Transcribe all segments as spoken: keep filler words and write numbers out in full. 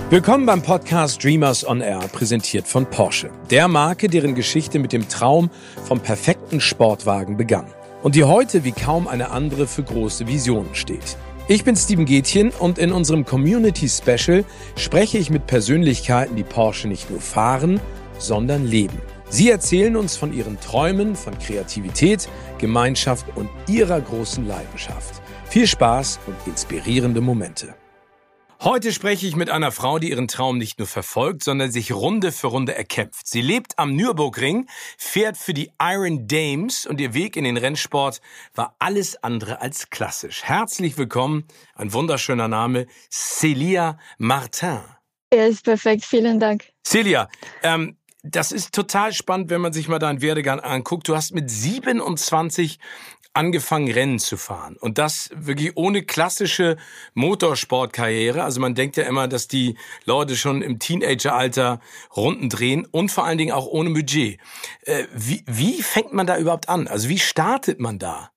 Willkommen beim Podcast Dreamers on Air, präsentiert von Porsche. Der Marke, deren Geschichte mit dem Traum vom perfekten Sportwagen begann. Und die heute wie kaum eine andere für große Visionen steht. Ich bin Steven Gätjen und in unserem Community Special spreche ich mit Persönlichkeiten, die Porsche nicht nur fahren, sondern leben. Sie erzählen uns von ihren Träumen, von Kreativität, Gemeinschaft und ihrer großen Leidenschaft. Viel Spaß und inspirierende Momente. Heute spreche ich mit einer Frau, die ihren Traum nicht nur verfolgt, sondern sich Runde für Runde erkämpft. Sie lebt am Nürburgring, fährt für die Iron Dames und ihr Weg in den Rennsport war alles andere als klassisch. Herzlich willkommen, ein wunderschöner Name, Célia Martin. Er ist perfekt, vielen Dank. Célia, ähm, das ist total spannend, wenn man sich mal deinen Werdegang anguckt. Du hast mit siebenundzwanzig angefangen, Rennen zu fahren. Und das wirklich ohne klassische Motorsportkarriere. Also man denkt ja immer, dass die Leute schon im Teenageralter Runden drehen und vor allen Dingen auch ohne Budget. Äh, wie, wie fängt man da überhaupt an? Also wie startet man da?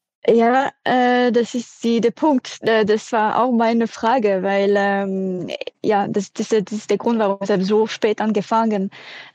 Ja, äh, das ist die, der Punkt. Äh, Das war auch meine Frage, weil ähm, ja, das, das, das ist der Grund, warum ich habe so spät angefangen.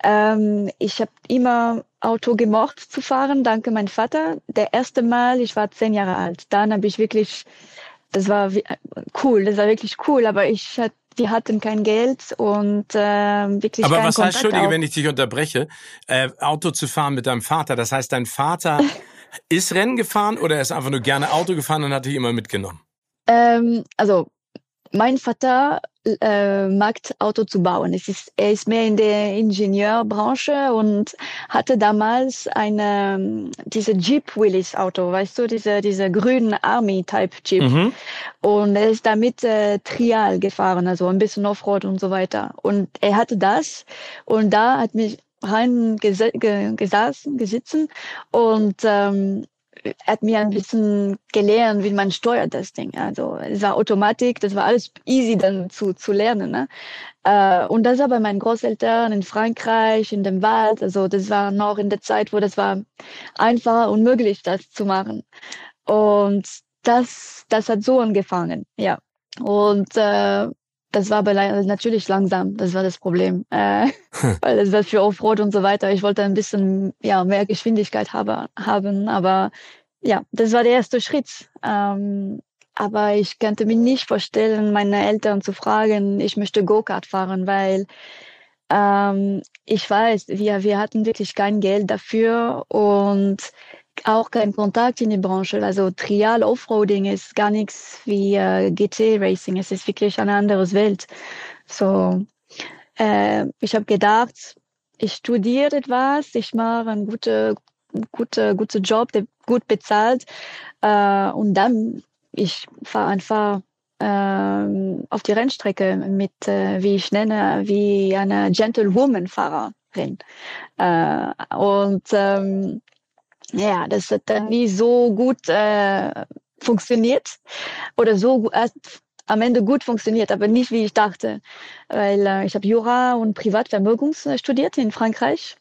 Ähm, ich habe immer Auto gemocht zu fahren, danke meinem Vater. Der erste Mal, ich war zehn Jahre alt. Dann habe ich wirklich, das war wie- cool, das war wirklich cool, aber ich hat, wir hatten kein Geld und ähm, wirklich Aber keinen was heißt, Kontakt Entschuldige, auch. wenn ich dich unterbreche, äh, Auto zu fahren mit deinem Vater, das heißt, dein Vater ist Rennen gefahren oder er ist einfach nur gerne Auto gefahren und hat dich immer mitgenommen? Ähm, also mein Vater äh, mag Auto zu bauen. Es ist, er ist mehr in der Ingenieurbranche und hatte damals eine diese Jeep Willys Auto, weißt du, diese diese grünen Army Type Jeep. Mhm. Und er ist damit äh, Trial gefahren, also ein bisschen Offroad und so weiter. Und er hatte das und da hat mich rein gese ge gesessen, gesitzen und ähm, er hat mir ein bisschen gelernt, wie man steuert das Ding. Also es war Automatik, das war alles easy dann zu, zu lernen. Ne? Äh, und das war bei meinen Großeltern in Frankreich, in dem Wald. Also das war noch in der Zeit, wo das war einfacher und möglich, das zu machen. Und das, das hat so angefangen, ja. Und äh, das war aber le- natürlich langsam, das war das Problem. Äh, weil das war für Offroad und so weiter. Ich wollte ein bisschen ja, mehr Geschwindigkeit habe, haben, aber ja, das war der erste Schritt. Ähm, aber ich könnte mir nicht vorstellen, meine Eltern zu fragen, ich möchte Go-Kart fahren, weil ähm, ich weiß, wir, wir hatten wirklich kein Geld dafür und auch keinen Kontakt in die Branche. Also Trial Offroading ist gar nichts wie äh, G T Racing. Es ist wirklich eine andere Welt. So, äh, ich habe gedacht, ich studiere etwas, ich mache einen guten gute, gute Job, der gut bezahlt. Äh, und dann, ich fahre einfach ähm, auf die Rennstrecke mit, äh, wie ich nenne, wie eine Gentlewoman-Fahrerin. Äh, und ähm, ja, das hat dann nie so gut äh, funktioniert oder so gu- erst am Ende gut funktioniert, aber nicht wie ich dachte, weil äh, ich habe Jura und Privatvermögen studiert in Frankreich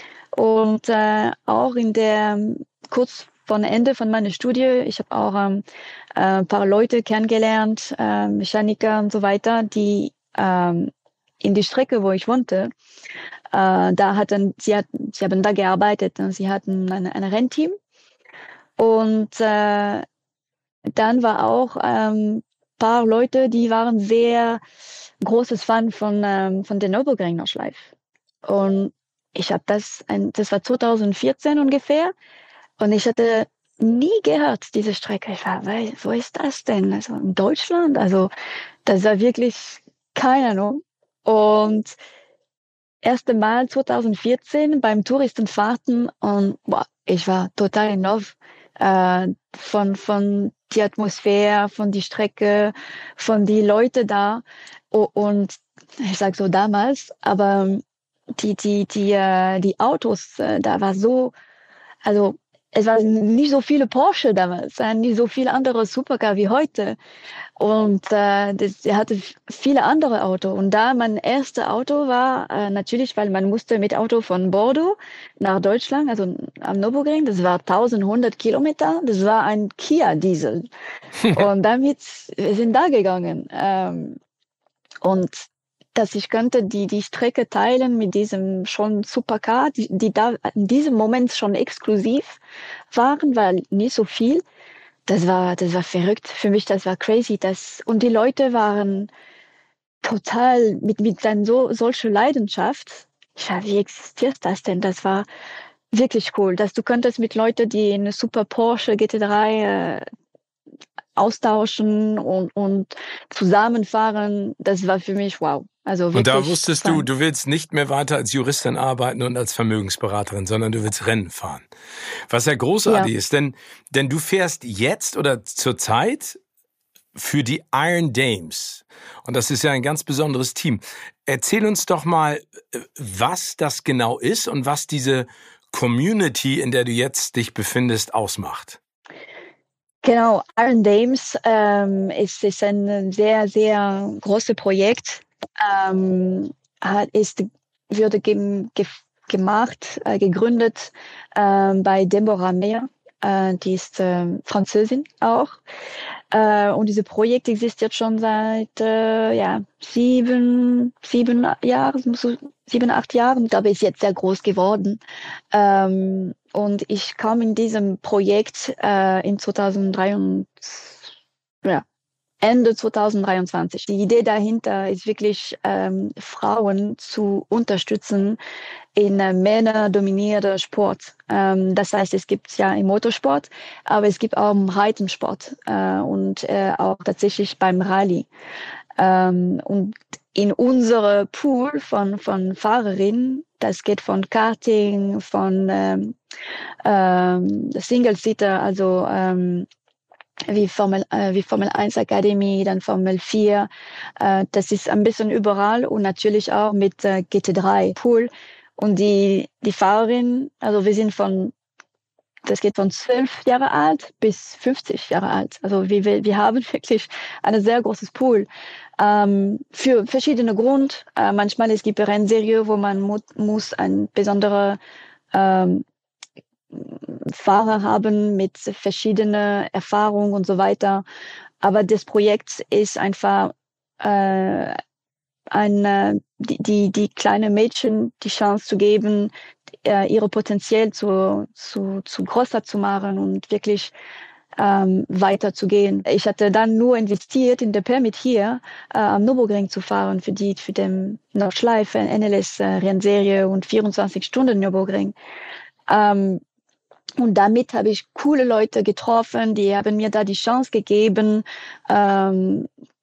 und äh, auch in der kurz vor Ende von meiner Studie, ich habe auch ähm, äh, ein paar Leute kennengelernt, äh, Mechaniker und so weiter, die ähm, in die Strecke, wo ich wohnte, äh, da hatten sie hatten, sie haben da gearbeitet und sie hatten ein, ein Rennteam und äh, dann war auch ähm, paar Leute, die waren sehr großes Fan von ähm, von der Nürburgring Nordschleife. Und ich habe das, ein, das war zwanzig vierzehn ungefähr, und ich hatte nie gehört diese Strecke. Ich war, weil, wo ist das denn? Also in Deutschland? Also das war wirklich keine Ahnung. Und erste Mal zwanzig vierzehn beim Touristenfahrten und boah, ich war total in love äh, von von die Atmosphäre, von die Strecke, von die Leute da. O- und ich sag so damals, aber die die die äh, die Autos äh, da war so, also es waren nicht so viele Porsche damals, äh, nicht so viele andere Supercar wie heute. Und äh, das, er hatte f- viele andere Autos. Und da mein erstes Auto war, äh, natürlich, weil man musste mit Auto von Bordeaux nach Deutschland, also am Nürburgring, das war eintausendeinhundert Kilometer, das war ein Kia Diesel. Und damit, wir sind da gegangen. Ähm, und dass ich könnte die, die Strecke teilen mit diesem schon Supercar, die, die da in diesem Moment schon exklusiv waren, weil nicht so viel. Das war, das war verrückt für mich, das war crazy. Das, und die Leute waren total mit, mit dann so, solcher Leidenschaft. Ich war, wie existiert das denn? Das war wirklich cool, dass du könntest mit Leuten, die eine super Porsche G T drei äh, austauschen und, und zusammenfahren. Das war für mich wow. Also und da wirklich wusstest fein. du, du willst nicht mehr weiter als Juristin arbeiten und als Vermögensberaterin, sondern du willst Rennen fahren. Was ja großartig Ja. ist, denn, denn du fährst jetzt oder zurzeit für die Iron Dames. Und das ist ja ein ganz besonderes Team. Erzähl uns doch mal, was das genau ist und was diese Community, in der du jetzt dich befindest, ausmacht. Genau, Iron Dames ähm, ist, ist ein sehr, sehr großes Projekt. Ähm, hat, ist, wurde ge, ge, gemacht, äh, gegründet äh, bei Deborah Meyer. Äh, die ist äh, Französin auch. Äh, und dieses Projekt existiert schon seit äh, ja, sieben, sieben Jahren, so sieben, acht Jahren. Ich glaube, ist jetzt sehr groß geworden. Ähm, und ich kam in diesem Projekt äh, in zweitausenddreiundzwanzig, ja, Ende zweitausenddreiundzwanzig. Die Idee dahinter ist wirklich, ähm, Frauen zu unterstützen in äh, männerdominierter Sport. Ähm, das heißt, es gibt ja im Motorsport, aber es gibt auch im Reitensport äh, und äh, auch tatsächlich beim Rallye. Ähm, und in unsere Pool von, von Fahrerinnen, das geht von Karting, von ähm, ähm, Single-Seater, also ähm, wie Formel, äh, wie Formel eins Akademie, dann Formel vier. Äh, das ist ein bisschen überall und natürlich auch mit äh, G T drei Pool. Und die, die Fahrerin, also wir sind von, das geht von zwölf Jahre alt bis fünfzig Jahre alt. Also wir, wir haben wirklich ein sehr großes Pool. Ähm, für verschiedene Gründe. Äh, manchmal es gibt Rennserie, wo man mu muss ein besonderer ähm, Fahrer haben mit verschiedenen Erfahrungen und so weiter. Aber das Projekt ist einfach äh, eine, die, die, die kleinen Mädchen die Chance zu geben, äh, ihre Potenzial zu, zu, zu größer zu machen und wirklich ähm, weiterzugehen. Ich hatte dann nur investiert in der Permit hier äh, am Nürburgring zu fahren für die für den Nordschleife, N L S äh, Rennserie und vierundzwanzig Stunden Nürburgring. Ähm, Und damit habe ich coole Leute getroffen, die haben mir da die Chance gegeben, ähm,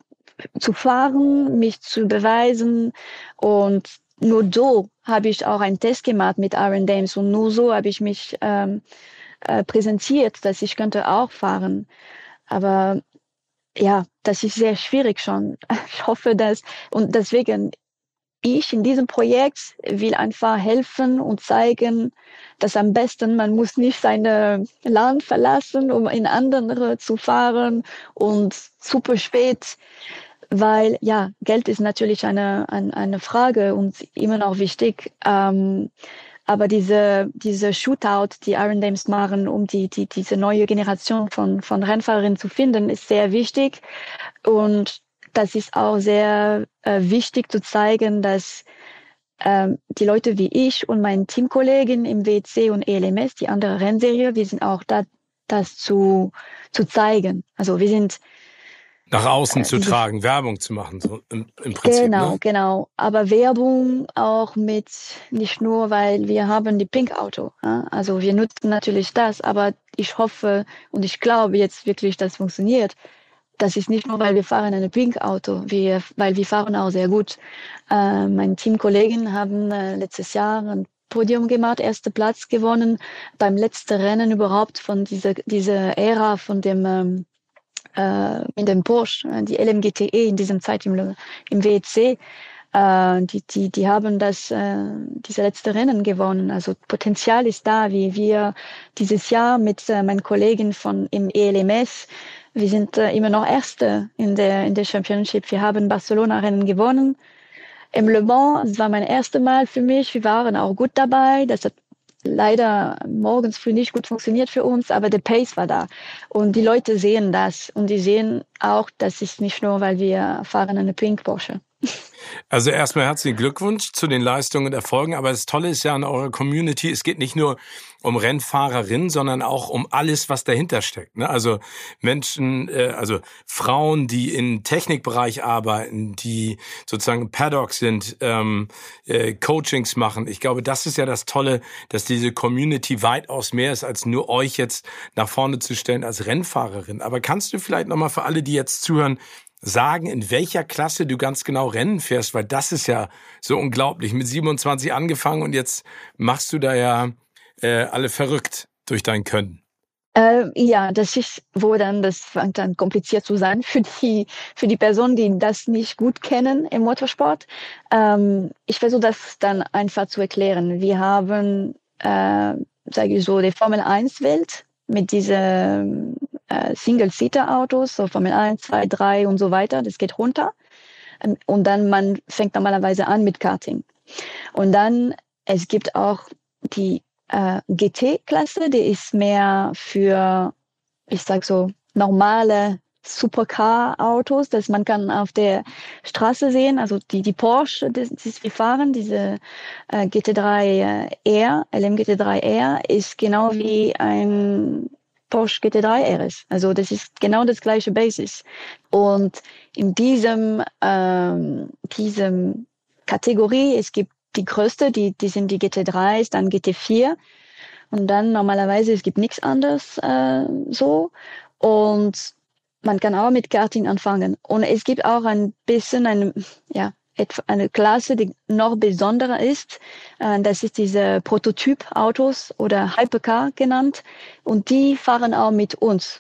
zu fahren, mich zu beweisen. Und nur so habe ich auch einen Test gemacht mit Iron Dames und nur so habe ich mich ähm, äh, präsentiert, dass ich könnte auch fahren. Aber ja, das ist sehr schwierig schon. Ich hoffe, dass und deswegen ich in diesem Projekt will einfach helfen und zeigen, dass am besten man muss nicht seine Land verlassen, um in andere zu fahren und super spät, weil ja, Geld ist natürlich eine, eine, eine Frage und immer noch wichtig. Ähm, aber diese, diese Shootout, die Iron Dames machen, um die, die, diese neue Generation von, von Rennfahrerinnen zu finden, ist sehr wichtig. Und das ist auch sehr äh, wichtig zu zeigen, dass ähm, die Leute wie ich und mein Teamkollegen im W E C und E L M S, die andere Rennserie, wir sind auch da, das zu, zu zeigen. Also wir sind nach außen äh, zu diese, tragen, Werbung zu machen, so im, im Prinzip. Genau, ne? genau. Aber Werbung auch mit, nicht nur, weil wir haben die Pink Auto. Ja? Also wir nutzen natürlich das, aber ich hoffe und ich glaube jetzt wirklich, dass es funktioniert. Das ist nicht nur, weil wir fahren ein Pink Auto, wir, weil wir fahren auch sehr gut. Äh, meine Teamkollegen haben äh, letztes Jahr ein Podium gemacht, erster Platz gewonnen beim letzten Rennen überhaupt von dieser, dieser Ära von dem ähm, äh, in dem Porsche, die L M G T E in diesem Zeit im, im W E C. Äh, die, die, die haben das, äh, diese letzte Rennen gewonnen. Also Potenzial ist da, wie wir dieses Jahr mit äh, meinen Kollegen von im E L M S. Wir sind äh, immer noch Erste in der, in der Championship. Wir haben Barcelona-Rennen gewonnen. Im Le Mans, das war mein erstes Mal für mich. Wir waren auch gut dabei. Das hat leider morgens früh nicht gut funktioniert für uns, aber der Pace war da. Und die Leute sehen das und die sehen auch, das ist nicht nur, weil wir fahren eine Pink Porsche. Also erstmal herzlichen Glückwunsch zu den Leistungen und Erfolgen. Aber das Tolle ist ja an eurer Community, es geht nicht nur um Rennfahrerinnen, sondern auch um alles, was dahinter steckt. Ne? Also Menschen, äh, also Frauen, die im Technikbereich arbeiten, die sozusagen Paddock sind, ähm, äh, Coachings machen. Ich glaube, das ist ja das Tolle, dass diese Community weitaus mehr ist, als nur euch jetzt nach vorne zu stellen als Rennfahrerin. Aber kannst du vielleicht nochmal für alle, die jetzt zuhören, sagen, in welcher Klasse du ganz genau Rennen fährst, weil das ist ja so unglaublich. Mit siebenundzwanzig angefangen und jetzt machst du da ja äh, alle verrückt durch dein Können. Äh, ja, das ist, wo dann, das fängt dann kompliziert zu sein für die, für die Personen, die das nicht gut kennen im Motorsport. Ähm, ich versuche das dann einfach zu erklären. Wir haben, äh, sage ich so, die Formel eins Welt mit diesen äh, Single-Seater-Autos, so Formel eins, zwei, drei und so weiter. Das geht runter. Und dann man fängt normalerweise an mit Karting. Und dann, es gibt auch die äh, G T-Klasse, die ist mehr für, ich sag so, normale Supercar-Autos, das man kann auf der Straße sehen. Also die, die Porsche, die, die wir fahren, diese äh, G T drei R, L M G T drei R, ist genau wie ein Porsche G T drei R S. Also das ist genau das gleiche Basis. Und in diesem, ähm, diesem Kategorie, es gibt die größte, die, die sind die G T dreis, dann G T vier. Und dann normalerweise, es gibt nichts anderes äh, so. Und man kann auch mit Karting anfangen. Und es gibt auch ein bisschen eine, ja, eine Klasse, die noch besonderer ist. Das ist diese Prototyp-Autos oder Hypercar genannt. Und die fahren auch mit uns.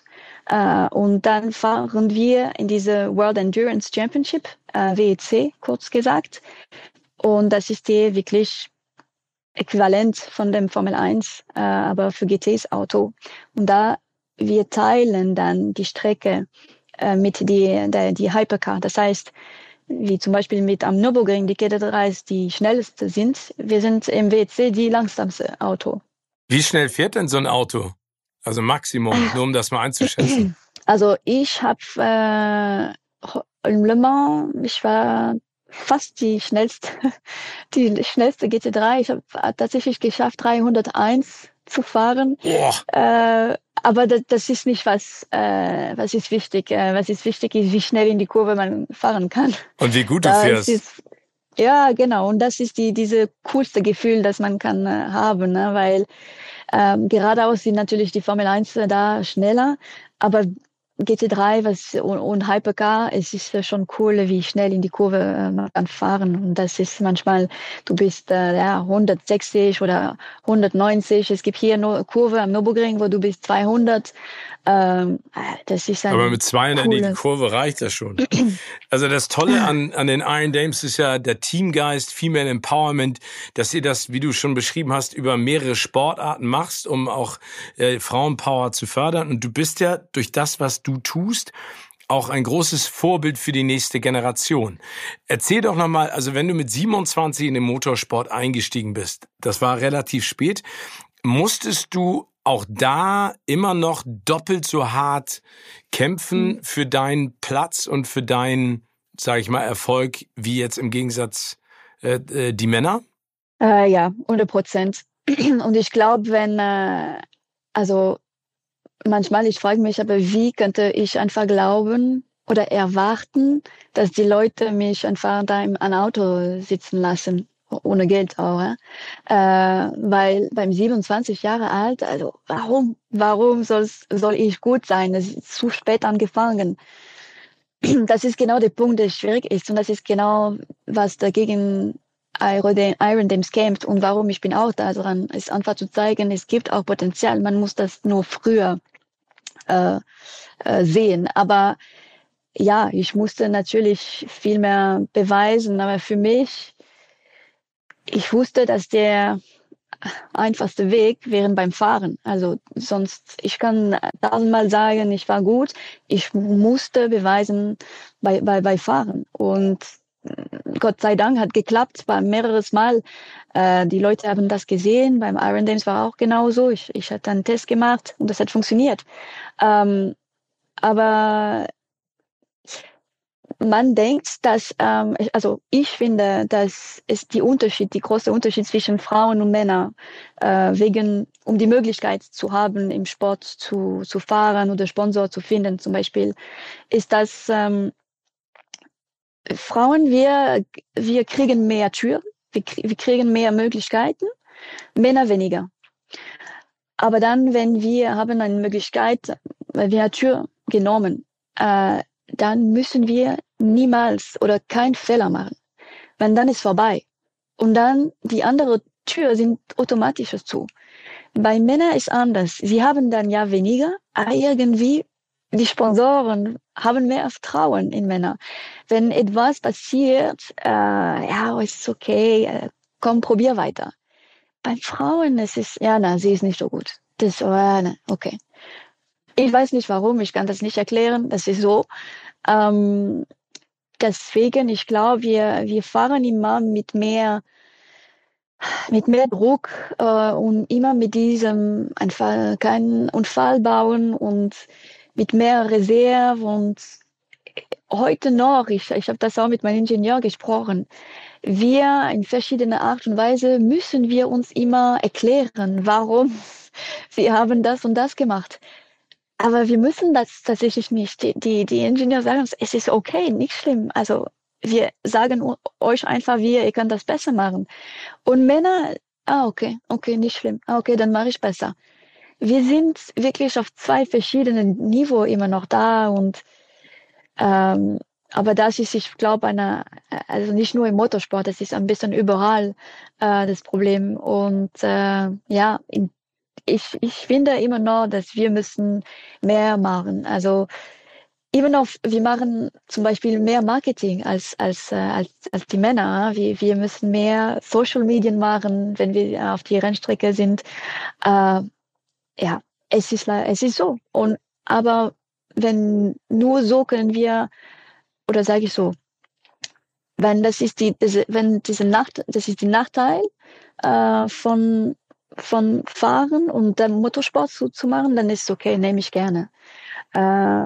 Und dann fahren wir in diese World Endurance Championship, W E C kurz gesagt. Und das ist die wirklich äquivalent von dem Formel eins, aber für G Ts Auto. Und da wir teilen dann die Strecke äh, mit die, der, die Hypercar. Das heißt, wie zum Beispiel mit am Nürburgring, die G T dreis die schnellste sind. Wir sind im W E C die langsamste Auto. Wie schnell fährt denn so ein Auto? Also Maximum, nur um das mal einzuschätzen. Also ich habe äh, in Le Mans, ich war fast die schnellste, die schnellste G T drei. Ich habe tatsächlich geschafft, dreihunderteins zu fahren. Äh, aber das, das ist nicht was, äh, was ist wichtig. Äh, was ist wichtig ist, wie schnell in die Kurve man fahren kann. Und wie gut du das fährst. Ist, ja, genau. Und das ist die, diese coolste Gefühl, das man kann äh, haben, ne? Weil ähm, geradeaus sind natürlich die Formel eins da schneller, aber G T drei was, und, und Hypercar, es ist schon cool, wie schnell in die Kurve äh, man kann fahren. Und das ist manchmal, du bist äh, ja, hundertsechzig oder hundertneunzig. Es gibt hier eine Kurve am Nürburgring, wo du bist zweihundert. Ähm, das ist ein Aber mit zweihundert in die Kurve reicht das schon. Also das Tolle an, an den Iron Dames ist ja der Teamgeist, Female Empowerment, dass ihr das, wie du schon beschrieben hast, über mehrere Sportarten machst, um auch äh, Frauenpower zu fördern. Und du bist ja durch das, was du tust, auch ein großes Vorbild für die nächste Generation. Erzähl doch nochmal, also wenn du mit siebenundzwanzig in den Motorsport eingestiegen bist, das war relativ spät, musstest du auch da immer noch doppelt so hart kämpfen für deinen Platz und für deinen, sage ich mal, Erfolg, wie jetzt im Gegensatz äh, die Männer? Äh, ja, hundert Prozent. Und ich glaube, wenn, äh, also manchmal, ich frage mich, aber wie könnte ich einfach glauben oder erwarten, dass die Leute mich einfach da im ein Auto sitzen lassen? Ohne Geld auch, ja? äh, weil beim siebenundzwanzig Jahre alt, also warum, warum soll's, soll ich gut sein? Das ist zu spät angefangen. Das ist genau der Punkt, der schwierig ist und das ist genau, was dagegen Iron Dames kämpft und warum ich bin auch da dran, ist einfach zu zeigen, es gibt auch Potenzial, man muss das nur früher äh, äh, sehen, aber ja, ich musste natürlich viel mehr beweisen, aber für mich ich wusste, dass der einfachste Weg wäre beim Fahren. Also sonst, ich kann tausendmal sagen, ich war gut. Ich musste beweisen bei, bei, bei Fahren. Und Gott sei Dank hat geklappt, war mehreres Mal. Äh, die Leute haben das gesehen. Beim Iron Dames war auch genauso. Ich, ich hatte einen Test gemacht und das hat funktioniert. Ähm, aber man denkt, dass, ähm, also ich finde, dass es die Unterschied, die große Unterschied zwischen Frauen und Männern, äh, wegen, um die Möglichkeit zu haben, im Sport zu, zu fahren oder Sponsor zu finden, zum Beispiel, ist, dass ähm, Frauen, wir, wir kriegen mehr Türen, wir, wir kriegen mehr Möglichkeiten, Männer weniger. Aber dann, wenn wir haben eine Möglichkeit, weil wir eine Tür genommen, äh, dann müssen wir niemals oder keinen Fehler machen. Wenn dann ist vorbei. Und dann die andere Tür sind automatisch zu. Bei Männern ist anders. Sie haben dann ja weniger, aber irgendwie die Sponsoren haben mehr Vertrauen in Männer. Wenn etwas passiert, äh, ja, ist okay, äh, komm, probier weiter. Bei Frauen ist es, ja, na, sie ist nicht so gut. Das, oh, na, okay. Ich weiß nicht warum, ich kann das nicht erklären, das ist so. Ähm, deswegen, ich glaube, wir, wir fahren immer mit mehr, mit mehr Druck äh, und immer mit diesem einfach keinen Unfall bauen und mit mehr Reserve. Und heute noch, ich, ich habe das auch mit meinem Ingenieur gesprochen, wir in verschiedener Art und Weise müssen wir uns immer erklären, warum wir haben das und das gemacht. Aber wir müssen das tatsächlich nicht. Die, die, die Ingenieure sagen uns, es ist okay, nicht schlimm. Also wir sagen euch einfach, wie ihr könnt das besser machen. Und Männer, ah, okay, okay, nicht schlimm. Ah, okay, dann mache ich besser. Wir sind wirklich auf zwei verschiedenen Niveaus immer noch da und ähm, aber das ist, ich glaube, eine, also nicht nur im Motorsport, das ist ein bisschen überall äh, das Problem. Und äh, ja, in, ich, ich finde immer noch, dass wir müssen mehr machen. Also immer noch, wir machen zum Beispiel mehr Marketing als als äh, als, als die Männer. Wir, wir müssen mehr Social Medien machen, wenn wir auf die Rennstrecke sind. Äh, ja, es ist es ist so. Und aber wenn nur so können wir, oder sage ich so, wenn das ist die, diese, wenn diese Nacht, das ist die Nachteil äh, von von Fahren und dann Motorsport zu, zu machen, dann ist es okay, nehme ich gerne, äh,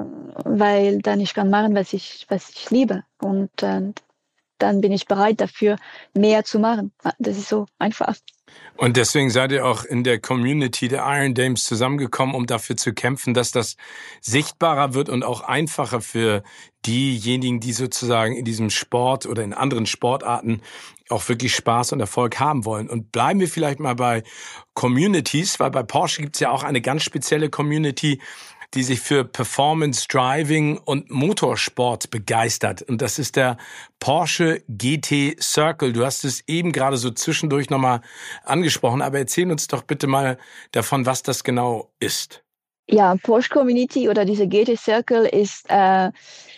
weil dann ich kann machen, was ich was ich liebe und äh, dann bin ich bereit dafür, mehr zu machen. Das ist so einfach. Und deswegen seid ihr auch in der Community der Iron Dames zusammengekommen, um dafür zu kämpfen, dass das sichtbarer wird und auch einfacher für diejenigen, die sozusagen in diesem Sport oder in anderen Sportarten auch wirklich Spaß und Erfolg haben wollen. Und bleiben wir vielleicht mal bei Communities, weil bei Porsche gibt es ja auch eine ganz spezielle Community, die sich für Performance Driving und Motorsport begeistert. Und das ist der Porsche G T Circle. Du hast es eben gerade so zwischendurch nochmal angesprochen, aber erzähl uns doch bitte mal davon, was das genau ist. Ja, Porsche Community oder diese G T Circle ist äh,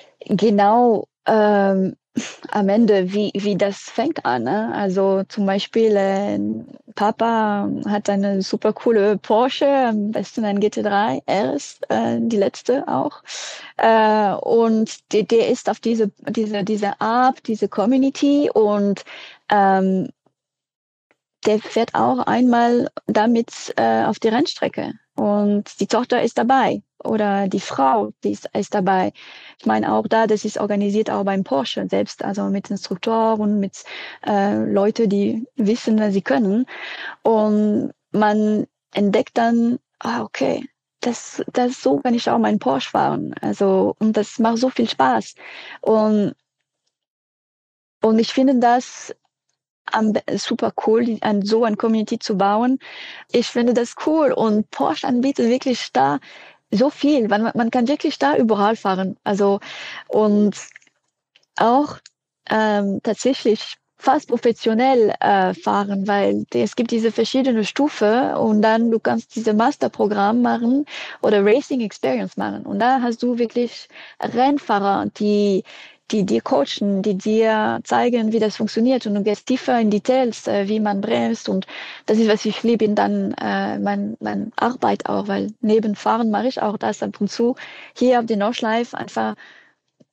genau ähm, am Ende, wie, wie das fängt an. Ne? Also zum Beispiel, äh, Papa hat eine super coole Porsche, am besten ein G T drei R S, äh, die letzte auch. Äh, und die, der ist auf diese, diese, diese App, diese Community und ähm, der fährt auch einmal damit äh, auf die Rennstrecke. Und die Tochter ist dabei oder die Frau, die ist, ist dabei. Ich meine auch da, das ist organisiert auch beim Porsche selbst, also mit Instruktoren, mit äh, Leute, die wissen, was sie können. Und man entdeckt dann, ah, okay, das, das so kann ich auch meinen Porsche fahren. Also, und das macht so viel Spaß. Und, und ich finde das super cool, an so eine Community zu bauen. Ich finde das cool und Porsche anbietet wirklich da so viel, weil man, man kann wirklich da überall fahren. Also und auch ähm, tatsächlich fast professionell äh, fahren, weil es gibt diese verschiedenen Stufen und dann du kannst diese Masterprogramm machen oder Racing Experience machen und da hast du wirklich Rennfahrer, die die dir coachen, die dir zeigen, wie das funktioniert und du gehst tiefer in Details, äh, wie man bremst und das ist, was ich liebe in dann äh, mein, mein Arbeit auch, weil neben Fahren mache ich auch das ab und zu hier auf den Nordschleife einfach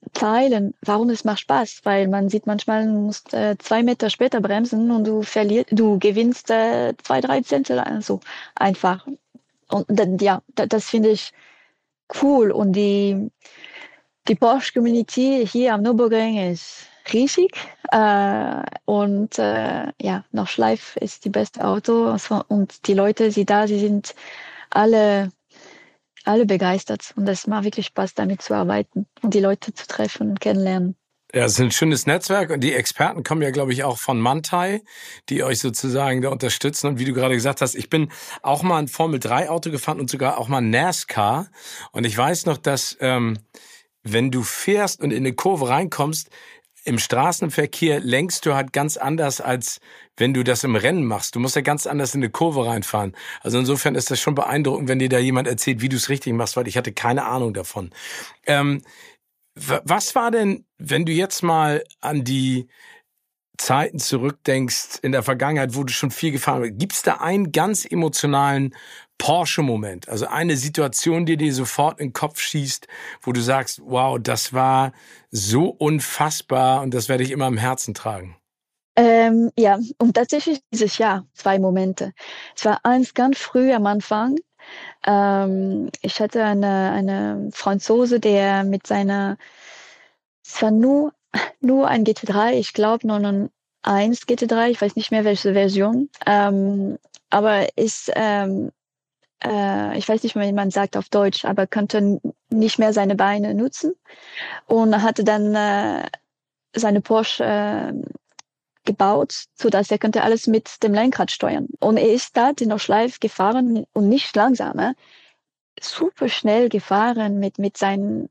teilen, warum es macht Spaß, weil man sieht manchmal, du musst äh, zwei Meter später bremsen und du verlierst, du gewinnst äh, zwei, drei Zehntel, also einfach. Und dann, ja, da, das finde ich cool. Und die, die Porsche-Community hier am Nürburgring ist riesig. Äh, und äh, ja, Nordschleife ist die beste Auto. Also, und die Leute, die da, sie sind alle alle begeistert. Und es macht wirklich Spaß, damit zu arbeiten und die Leute zu treffen und kennenlernen. Ja, es ist ein schönes Netzwerk und die Experten kommen ja, glaube ich, auch von Manthey, die euch sozusagen da unterstützen. Und wie du gerade gesagt hast, ich bin auch mal ein Formel drei Auto gefahren und sogar auch mal NASCAR. Und ich weiß noch, dass ähm, wenn du fährst und in eine Kurve reinkommst, im Straßenverkehr lenkst du halt ganz anders, als wenn du das im Rennen machst. Du musst ja ganz anders in eine Kurve reinfahren. Also insofern ist das schon beeindruckend, wenn dir da jemand erzählt, wie du es richtig machst, weil ich hatte keine Ahnung davon. Ähm, was war denn, wenn du jetzt mal an die Zeiten zurückdenkst in der Vergangenheit, wo du schon viel gefahren bist, gibt es da einen ganz emotionalen Porsche-Moment, also eine Situation, die dir sofort in den Kopf schießt, wo du sagst, wow, das war so unfassbar und das werde ich immer im Herzen tragen? Ähm, ja, und tatsächlich dieses Jahr zwei Momente. Es war eins ganz früh am Anfang. Ähm, ich hatte eine, eine Franzose, der mit seiner, es war nur, nur ein G T drei, ich glaube neunhunderteins G T drei, ich weiß nicht mehr welche Version, ähm, aber ist, ähm, äh, ich weiß nicht mehr, wie man sagt auf Deutsch, aber konnte nicht mehr seine Beine nutzen und hatte dann äh, seine Porsche äh, gebaut, so dass er könnte alles mit dem Lenkrad steuern. Und er ist da den Nordschleife gefahren und nicht langsamer, super schnell gefahren mit mit seinen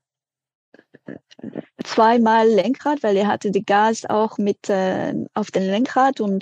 zweimal Lenkrad, weil er hatte die Gas auch mit äh, auf dem Lenkrad und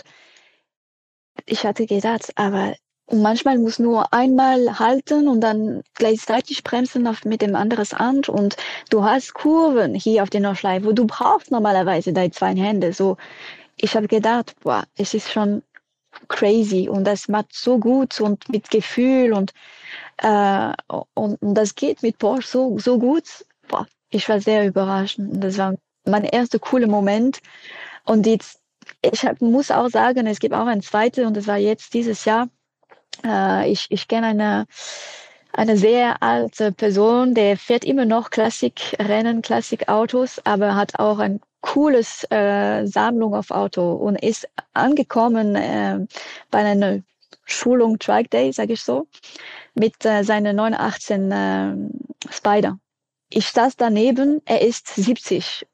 ich hatte gedacht, aber und manchmal muss nur einmal halten und dann gleichzeitig bremsen auf, mit dem anderen Hand und du hast Kurven hier auf der Nordschleife, wo du brauchst normalerweise deine zwei Hände. So, ich habe gedacht, boah, es ist schon crazy und das macht so gut und mit Gefühl und äh, und, und das geht mit Porsche so so gut. Boah, ich war sehr überrascht und das war mein erster cooler Moment und jetzt ich hab, muss auch sagen, es gibt auch ein zweites und das war jetzt dieses Jahr. Äh, ich ich kenne eine eine sehr alte Person, der fährt immer noch Klassikrennen, Klassikautos, aber hat auch ein cooles äh, Sammlung auf Auto und ist angekommen äh, bei einer Schulung Track Day, sage ich so, mit äh, seiner neun achtzehn äh, Spider. Ich saß daneben, er ist siebzig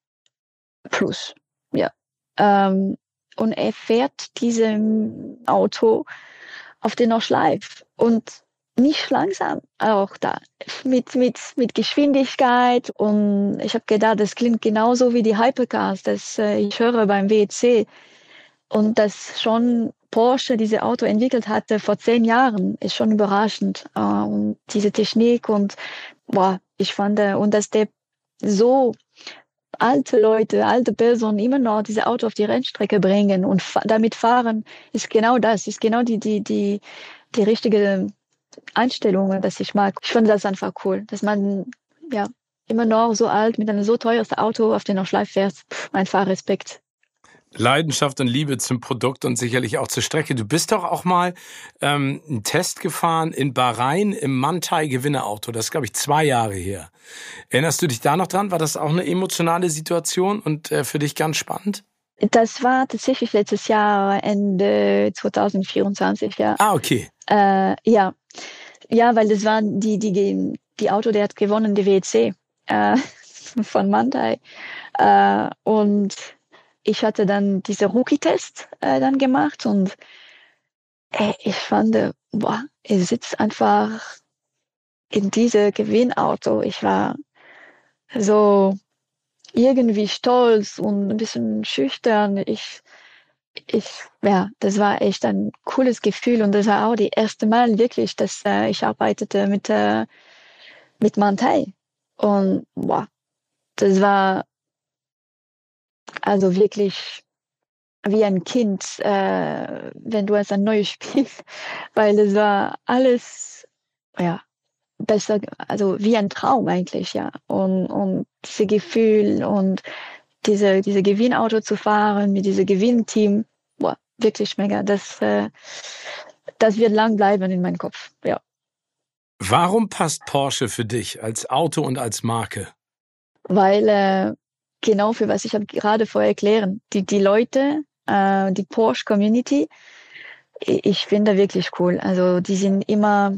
plus, ja. Ähm, und er fährt diesem Auto auf den Nordschleife und nicht langsam auch da mit mit mit Geschwindigkeit und ich habe gedacht, das klingt genauso wie die Hypercars, das äh, ich höre beim W E C und dass schon Porsche diese Auto entwickelt hatte vor zehn Jahren, ist schon überraschend äh, und diese Technik und boah, ich fand äh, und dass der so alte Leute, alte Personen immer noch diese Auto auf die Rennstrecke bringen und fa- damit fahren, ist genau das, ist genau die, die, die, die richtige Einstellung, dass ich mag. Ich finde das einfach cool, dass man, ja, immer noch so alt mit einem so teures Auto auf den Nordschleife fährt. Pff, einfach Respekt. Leidenschaft und Liebe zum Produkt und sicherlich auch zur Strecke. Du bist doch auch mal ähm, einen Test gefahren in Bahrain im Manthey Gewinnerauto. Das ist, glaube ich, zwei Jahre her. Erinnerst du dich da noch dran? War das auch eine emotionale Situation und äh, für dich ganz spannend? Das war tatsächlich letztes Jahr, Ende zwanzig vierundzwanzig, ja. Ah, okay. Äh, ja. Ja, weil das war die, die, die Auto, der hat gewonnen, die W E C äh, von Manthey. Äh, und ich hatte dann diese Rookie-Test äh, dann gemacht und äh, ich fand, äh, boah, er sitzt einfach in diese Gewinnauto. Ich war so irgendwie stolz und ein bisschen schüchtern. Ich, ich, ja, das war echt ein cooles Gefühl und das war auch die erste Mal wirklich, dass äh, ich arbeitete mit äh, mit Manthey und boah, das war also wirklich wie ein Kind, äh, wenn du es ein neues Spiel, weil es war alles, ja, besser, also wie ein Traum eigentlich, ja. Und, und diese Gefühl und diese, diese Gewinnauto zu fahren mit diesem Gewinnteam, boah, wirklich mega. Das, äh, das wird lang bleiben in meinem Kopf, ja. Warum passt Porsche für dich als Auto und als Marke? Weil äh, genau für was ich habe gerade vorher erklären, die, die Leute, äh, die Porsche-Community, ich, ich finde wirklich cool. Also die sind immer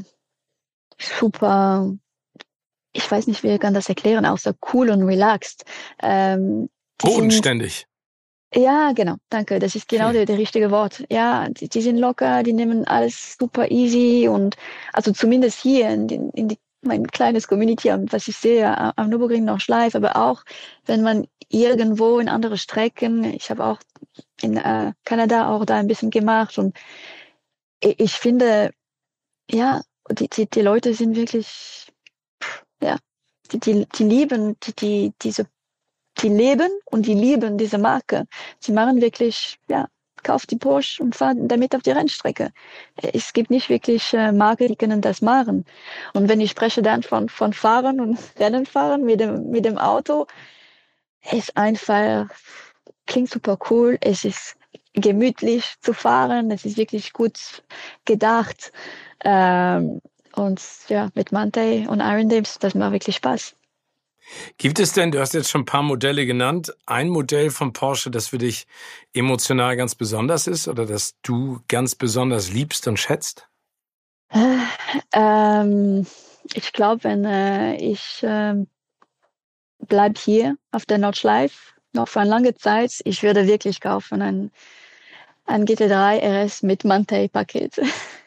super, ich weiß nicht, wie ich kann das erklären, außer cool und relaxed. Ähm, die sind, Bodenständig. ja, genau, danke, das ist genau Okay. der, der richtige Wort. Ja, die, die sind locker, die nehmen alles super easy und also zumindest hier in, in, in die, mein kleines Community, was ich sehe am am Nürburgring noch live, aber auch wenn man irgendwo in andere Strecken, ich habe auch in äh, Kanada auch da ein bisschen gemacht und ich, ich finde, ja, die, die, die Leute sind wirklich, ja, die, die, die lieben die, die, diese, die leben und die lieben diese Marke. Sie machen wirklich, ja, kauft die Porsche und fahren damit auf die Rennstrecke. Es gibt nicht wirklich äh, Marken, die können das machen. Und wenn ich spreche dann von, von Fahren und Rennen fahren mit dem, mit dem Auto, ist einfach, klingt super cool. Es ist gemütlich zu fahren. Es ist wirklich gut gedacht. Ähm, und ja, mit Mante und Iron Dames, das macht wirklich Spaß. Gibt es denn, du hast jetzt schon ein paar Modelle genannt, ein Modell von Porsche, das für dich emotional ganz besonders ist oder das du ganz besonders liebst und schätzt? Äh, ähm, ich glaube, wenn äh, ich äh, bleib hier auf der Nordschleife noch für eine lange Zeit, ich würde wirklich kaufen ein, ein G T drei R S mit Mante-Paket.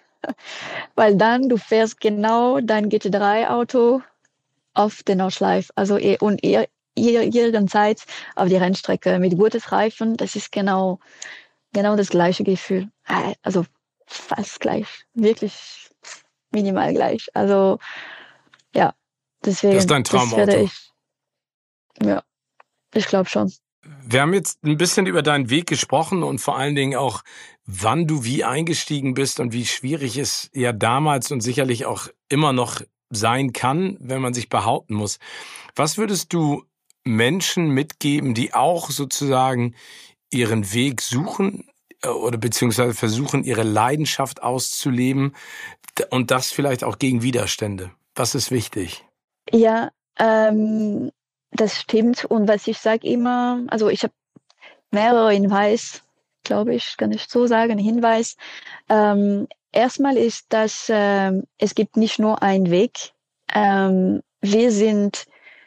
Weil dann du fährst genau dein G T drei Auto auf der Nordschleife. Also eh- und ihr jederzeit auf die Rennstrecke mit gutes Reifen. Das ist genau, genau das gleiche Gefühl. Äh, Also fast gleich. Wirklich minimal gleich. Also ja, Das ist deswegen, dein das werde Traumauto. ich, ja, ich glaube schon. Wir haben jetzt ein bisschen über deinen Weg gesprochen und vor allen Dingen auch, wann du wie eingestiegen bist und wie schwierig es ja damals und sicherlich auch immer noch sein kann, wenn man sich behaupten muss. Was würdest du Menschen mitgeben, die auch sozusagen ihren Weg suchen äh, oder beziehungsweise versuchen, ihre Leidenschaft auszuleben d- und das vielleicht auch gegen Widerstände? Was ist wichtig? Ja, ähm, das stimmt. Und was ich sage immer, also ich habe mehrere Hinweise, glaube ich, kann ich so sagen, Hinweis. Ähm, erstmal ist, dass ähm, es gibt nicht nur einen Weg. Ähm, wir sind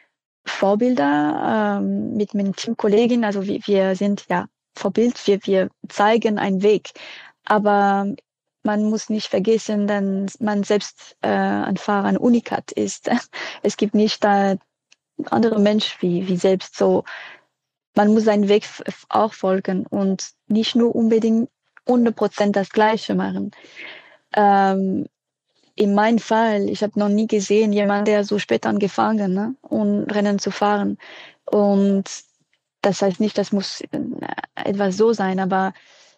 Vorbilder ähm, mit meinen Teamkollegen, also wir, wir sind ja Vorbild, wir, wir zeigen einen Weg. Aber man muss nicht vergessen, dass man selbst äh, ein Fahrer, ein Unikat ist. Es gibt nicht äh, andere Menschen wie, wie selbst so. Man muss seinen Weg f- auch folgen und nicht nur unbedingt hundert Prozent das Gleiche machen. Ähm, in meinem Fall, ich habe noch nie gesehen, jemand, der so spät angefangen, ne, um Rennen zu fahren. Und das heißt nicht, das muss äh, etwas so sein, aber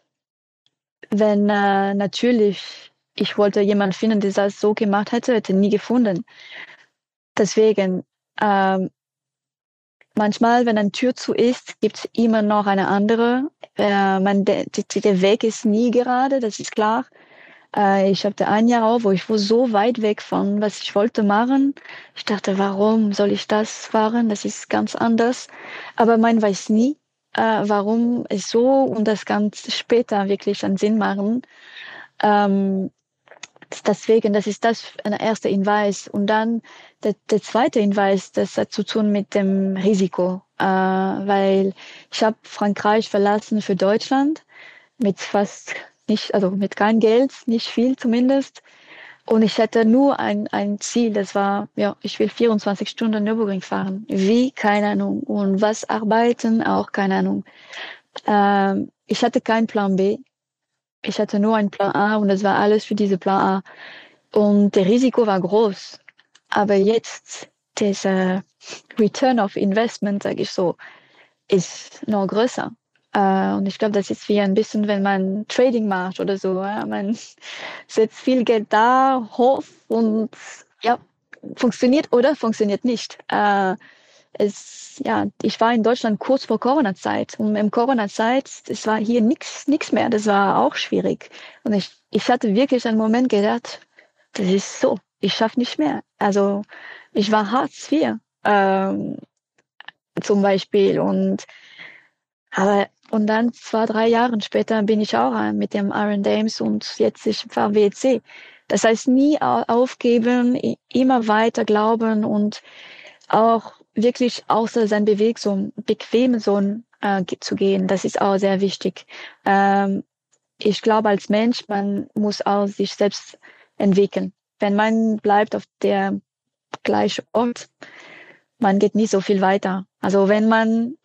wenn äh, natürlich ich wollte jemanden finden, der das so gemacht hätte, hätte nie gefunden. Deswegen, ähm, manchmal, wenn eine Tür zu ist, gibt es immer noch eine andere. Äh, man, der, der Weg ist nie gerade, das ist klar. Äh, ich hatte ein Jahr auch, wo ich war so weit weg von, was ich wollte machen. Ich dachte, warum soll ich das fahren? Das ist ganz anders. Aber man weiß nie, äh, warum es so und das ganz später wirklich einen Sinn machen. Ähm, Deswegen, das ist das ein erster Hinweis. Und dann der, der zweite Hinweis, das hat zu tun mit dem Risiko. Äh, weil ich habe Frankreich verlassen für Deutschland mit fast nicht, also mit kein Geld, nicht viel zumindest. Und ich hatte nur ein, ein Ziel, das war, ja, ich will vierundzwanzig Stunden Nürburgring fahren. Wie? Keine Ahnung. Und was arbeiten? Auch keine Ahnung. Ähm, ich hatte keinen Plan B. Ich hatte nur einen Plan A und das war alles für diese Plan A. Und der Risiko war groß. Aber jetzt, dieser Return of Investment, sage ich so, ist noch größer. Äh, und ich glaube, das ist wie ein bisschen, wenn man Trading macht oder so. Ja? Man setzt viel Geld da, hofft und ja, funktioniert oder funktioniert nicht. Äh, es, ja, ich war in Deutschland kurz vor Corona-Zeit und im Corona-Zeit, es war hier nichts, nichts mehr. Das war auch schwierig. Und ich, ich hatte wirklich einen Moment gedacht, das ist so, ich schaffe nicht mehr. Also ich war Hartz vier ähm, zum Beispiel und aber und dann zwei, drei Jahre später bin ich auch mit dem Iron Dames und jetzt ich fahre W E C. Das heißt, nie aufgeben, immer weiter glauben und auch wirklich außer sein Beweg so bequem so äh, zu gehen. Das ist auch sehr wichtig. Ähm, ich glaube, als Mensch, man muss auch sich selbst entwickeln. Wenn man bleibt auf der gleichen Ort, man geht nicht so viel weiter. Also wenn man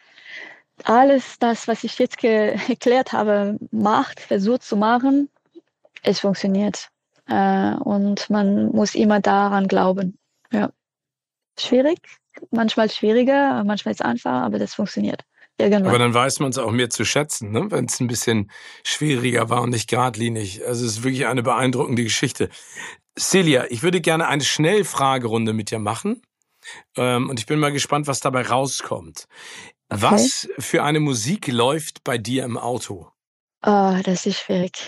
alles das, was ich jetzt ge- erklärt habe, macht, versucht zu machen, es funktioniert. Äh, und man muss immer daran glauben. Ja. Schwierig, manchmal schwieriger, manchmal ist es einfacher, aber das funktioniert. Irgendwann. Aber dann weiß man es auch mehr zu schätzen, ne? Wenn es ein bisschen schwieriger war und nicht geradlinig. Also es ist wirklich eine beeindruckende Geschichte. Celia, ich würde gerne eine Schnellfragerunde mit dir machen. Ähm, und ich bin mal gespannt, was dabei rauskommt. Okay. Was für eine Musik läuft bei dir im Auto? Oh, das ist schwierig.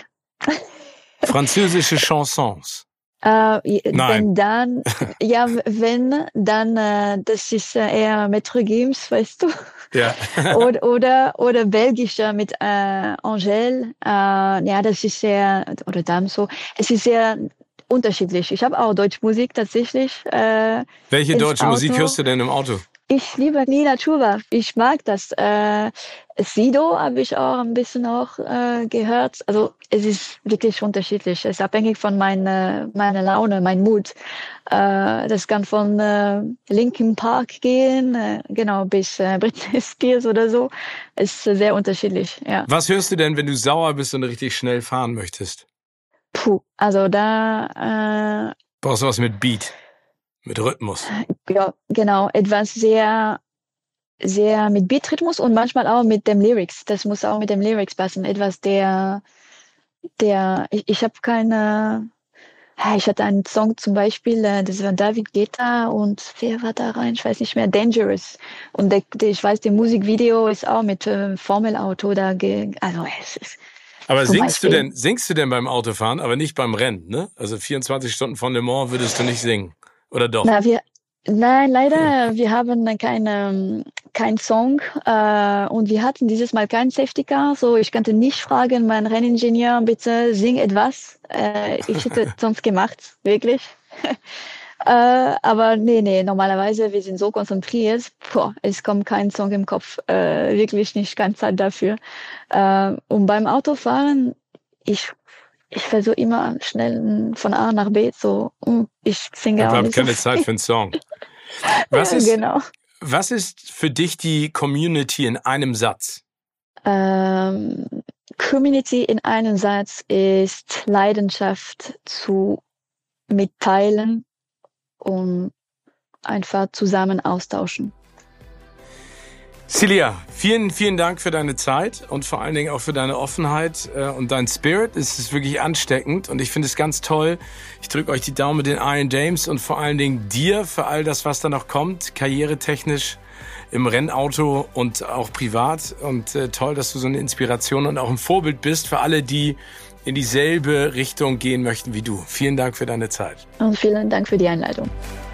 Französische Chansons? Äh, Nein. Wenn dann, ja, wenn, dann, äh, das ist äh, eher Maître Gims, weißt du? Ja. oder, oder, oder belgischer mit äh, Angèle. Äh, ja, das ist sehr, oder Damso. Es ist sehr unterschiedlich. Ich habe auch deutsche Musik tatsächlich. Äh, Welche deutsche Auto. Musik hörst du denn im Auto? Ich liebe Nina Chuba. Ich mag das. Äh, Sido habe ich auch ein bisschen auch äh, gehört. Also es ist wirklich unterschiedlich. Es ist abhängig von meiner meiner Laune, mein Mut. Äh, das kann von äh, Linkin Park gehen, äh, genau bis äh, Britney Spears oder so. Es ist sehr unterschiedlich. Ja. Was hörst du denn, wenn du sauer bist und richtig schnell fahren möchtest? Puh, also da. Äh, Brauchst du was mit Beat? Mit Rhythmus. Ja, genau. Etwas sehr, sehr mit Beatrhythmus und manchmal auch mit dem Lyrics. Das muss auch mit dem Lyrics passen. Etwas der, der, ich, ich habe keine, ich hatte einen Song zum Beispiel, das war David Guetta und wer war da rein? Ich weiß nicht mehr, Dangerous. Und der, der, ich weiß, der Musikvideo ist auch mit äh, Formelauto da, ge, also es ist. Aber singst Beispiel. du denn, singst du denn beim Autofahren, aber nicht beim Rennen, ne? Also vierundzwanzig Stunden von Le Mans würdest du nicht singen. Oder doch? Na, wir, nein, leider, wir haben keine, kein Song äh, und wir hatten dieses Mal kein Safety Car, so ich konnte nicht fragen, mein Renningenieur, bitte sing etwas. Äh, ich hätte sonst gemacht, wirklich. äh, aber nee, nee, normalerweise, wir sind so konzentriert, boah, es kommt kein Song im Kopf, äh, wirklich nicht, keine Zeit dafür. Äh, und beim Autofahren, ich Ich versuche immer schnell von A nach B, so, ich singe auch nicht. Ich habe keine so Zeit für einen Song. Was ja, ist, genau. Was ist für dich die Community in einem Satz? Ähm, Community in einem Satz ist Leidenschaft zu mitteilen und einfach zusammen austauschen. Celia, vielen, vielen Dank für deine Zeit und vor allen Dingen auch für deine Offenheit und dein Spirit. Es ist wirklich ansteckend und ich finde es ganz toll. Ich drücke euch die Daumen mit den Iron Dames und vor allen Dingen dir für all das, was da noch kommt, karrieretechnisch im Rennauto und auch privat. Und äh, toll, dass du so eine Inspiration und auch ein Vorbild bist für alle, die in dieselbe Richtung gehen möchten wie du. Vielen Dank für deine Zeit. Und vielen Dank für die Einladung.